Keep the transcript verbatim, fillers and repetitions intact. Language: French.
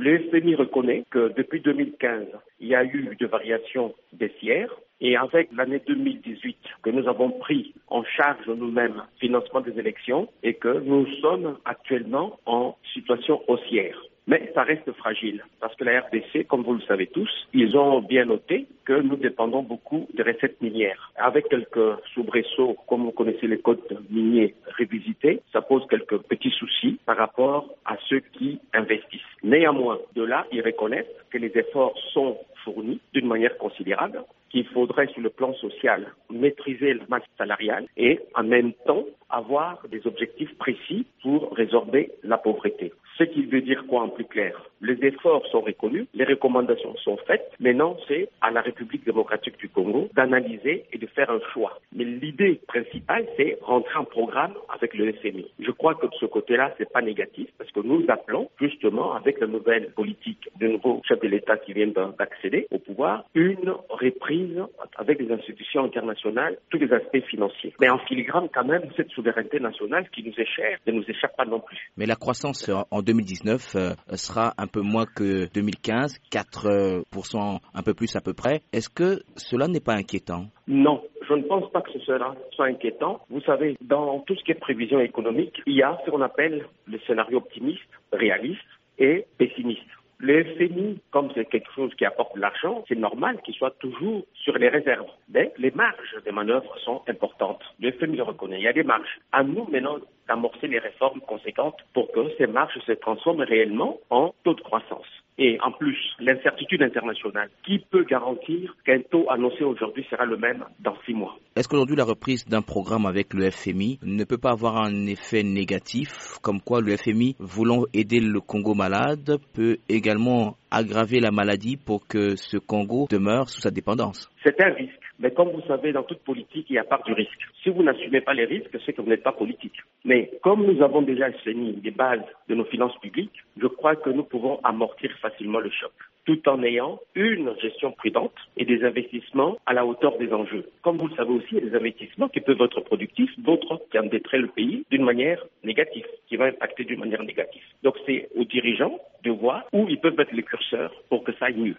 Le F M I reconnaît que depuis deux mille quinze, il y a eu de variations baissières. Et avec l'année deux mille dix-huit, que nous avons pris en charge nous-mêmes le financement des élections et que nous sommes actuellement en situation haussière. Mais ça reste fragile parce que la R D C, comme vous le savez tous, ils ont bien noté que nous dépendons beaucoup des recettes minières. Avec quelques soubresauts, comme vous connaissez les codes miniers revisités, ça pose quelques petits soucis par rapport à ceux qui investissent. Néanmoins, de là, ils reconnaissent que les efforts sont fournis d'une manière considérable, qu'il faudrait sur le plan social maîtriser la masse salariale et en même temps avoir des objectifs précis pour résorber la pauvreté. Ce qui veut dire quoi en plus clair? Les efforts sont reconnus, les recommandations sont faites. Maintenant, c'est à la République démocratique du Congo d'analyser et de faire un choix. Mais l'idée principale, c'est rentrer en programme avec le F M I. Je crois que de ce côté-là, c'est pas négatif parce que nous appelons justement avec la nouvelle politique du nouveau chef de l'État qui vient d'accéder au pouvoir, une reprise avec les institutions internationales, tous les aspects financiers. Mais en filigrane quand même, cette souveraineté nationale qui nous est chère ne nous échappe pas non plus. Mais la croissance en deux mille dix-neuf euh, sera un peu moins que deux mille quinze, quatre pour cent un peu plus à peu près. Est-ce que cela n'est pas inquiétant? Non, je ne pense pas que ce soit, soit inquiétant. Vous savez, dans tout ce qui est prévision économique, il y a ce qu'on appelle le scénario optimiste, réaliste et pessimiste. Le F M I, comme c'est quelque chose qui apporte de l'argent, c'est normal qu'il soit toujours sur les réserves. Mais les marges de manœuvre sont importantes. Le F M I le reconnaît. Il y a des marges. À nous maintenant d'amorcer les réformes conséquentes pour que ces marges se transforment réellement en taux de croissance. Et en plus, l'incertitude internationale. Qui peut garantir qu'un taux annoncé aujourd'hui sera le même dans six mois? Est-ce qu'aujourd'hui la reprise d'un programme avec le F M I ne peut pas avoir un effet négatif, comme quoi le F M I, voulant aider le Congo malade, peut également aggraver la maladie pour que ce Congo demeure sous sa dépendance? C'est un risque. Mais comme vous savez, dans toute politique, il y a part du risque. Si vous n'assumez pas les risques, c'est que vous n'êtes pas politique. Mais comme nous avons déjà assaini les bases de nos finances publiques, je crois que nous pouvons amortir facilement le choc, tout en ayant une gestion prudente et des investissements à la hauteur des enjeux. Comme vous le savez aussi, il y a des investissements qui peuvent être productifs, d'autres qui endetteraient le pays d'une manière négative, qui va impacter d'une manière négative. Donc c'est aux dirigeants de voir où ils peuvent mettre les curseurs pour que ça aille mieux.